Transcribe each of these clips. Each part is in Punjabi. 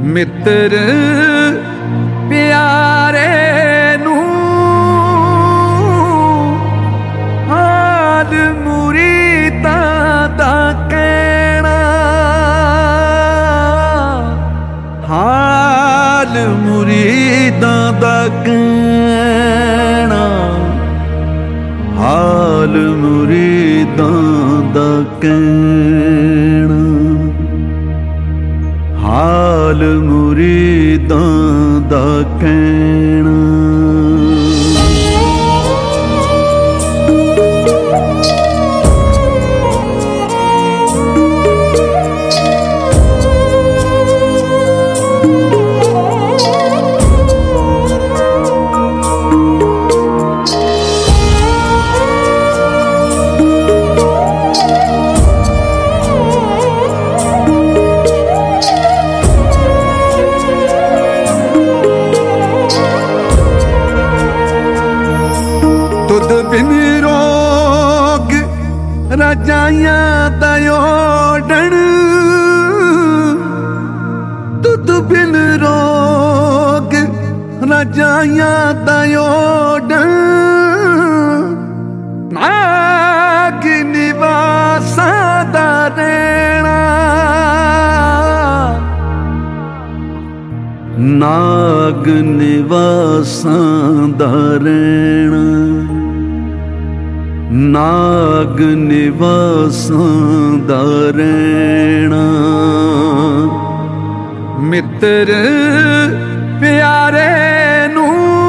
ਮਿੱਤਰ ਪਿਆਰੇ ਨੂੰ ਹਾਲ ਮੁਰੀਦਾਂ ਦਾ ਕਹਿਣਾ, ਹਾਲ ਮੁਰੀਦਾਂ ਦਾ ਕਹਿਣਾ, ਹਾਲ ਮੁਰੀਦਾਂ ਦਾ ਕਹਿਣਾ, ਹਾਲ ਮੁਰੀਦਾਂ ਦਾ ਕਹਿਣਾ। ਤੁਧ ਬਿਨ ਰੋਗ ਰਜਾਈਆਂ ਦਾ ਓਡਣ, ਤੁਧ ਬਿਨ ਰੋਗ ਰਜਾਈਆਂ ਦਾ ਓਡਣ, ਨਾਗ ਨਿਵਾਸਾਂ ਦਾ ਰਹਿਣਾ, ਨਾਗ ਨਿਵਾਸਾਂ ਦਾ ਰਹਿਣਾ, ਨਾਗ ਨਿਵਾਸਾਂ ਦਾ ਰਹਿਣਾ। ਮਿੱਤਰ ਪਿਆਰੇ ਨੂੰ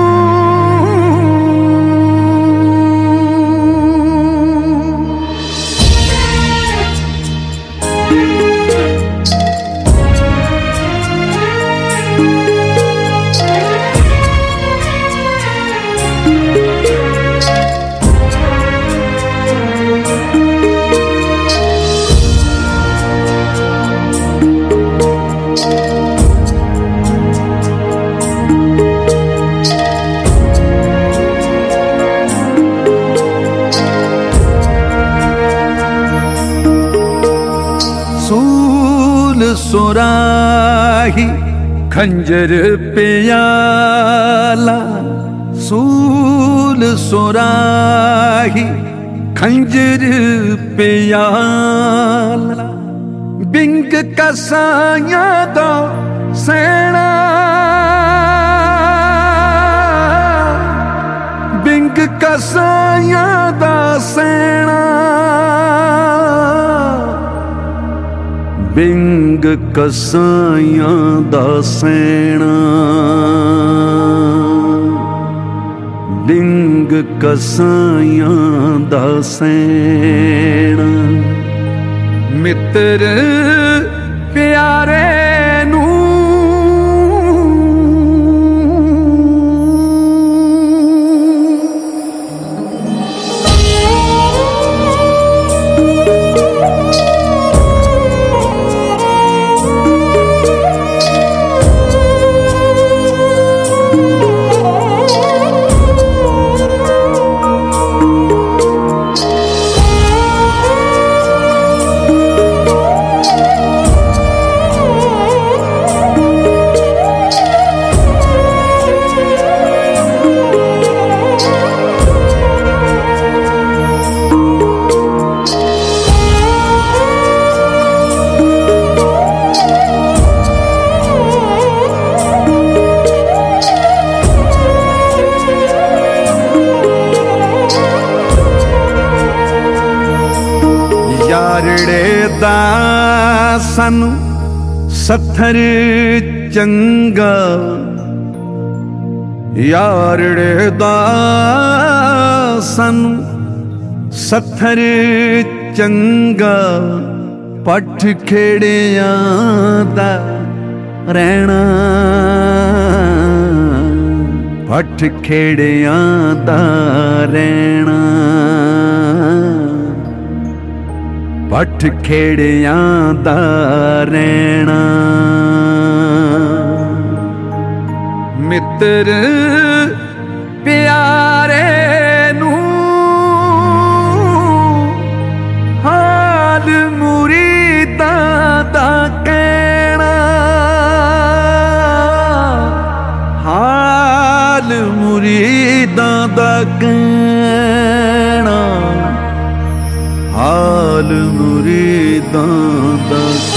ਸੁਰਾਹੀ ਖੰਜਰ ਪਿਆਲਾ, ਸੂਲ ਸੁਰਾਹੀ ਖੰਜਰ ਪਿਆਲਾ, ਬਿੰਗ ਕਸਾਈਆਂ ਦਾ ਸੈਣਾ, ਬਿੰਗ ਕਸਾਈਆਂ ਦਾ ਸੈਣਾ, ਬਿੰਗ ਕਸਾਈਆਂ ਦਾ ਸੈਣਾ, ਬਿੰਗ ਕਸਾਈਆਂ ਦਾ ਸੈਣਾ। ਮਿੱਤਰ ਪਿਆਰੇ ਨੂੰ ਯਾਰੜੇ ਦਾ ਸਾਨੂੰ ਸੱਥਰ ਚੰਗਾ, ਯਾਰੜੇ ਦਾ ਸਾਨੂੰ ਸੱਥਰ ਚੰਗਾ, ਪੱਠ ਖੇੜਿਆਂ ਦਾ ਰਹਿਣਾ, ਪੱਠ ਖੇੜਿਆਂ ਦਾ ਰਹਿਣਾ, ਪੱਠ ਖੇੜਿਆਂ ਦਾ ਰਹਿਣਾ। ਮਿੱਤਰ ਪਿਆਰੇ ਨੂੰ ਹਾਲ ਮੁਰੀਦਾਂ ਦਾ ਕਹਿਣਾ, कहना हाल मुरीदां दा